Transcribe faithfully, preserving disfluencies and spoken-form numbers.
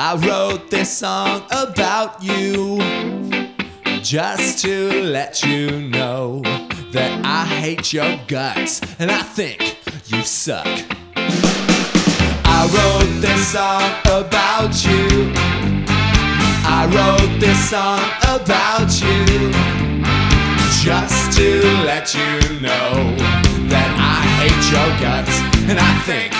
I wrote this song about you just to let you know that I hate your guts and I think you suck. I wrote this song about you. I wrote this song about you just to let you know that I hate your guts and I think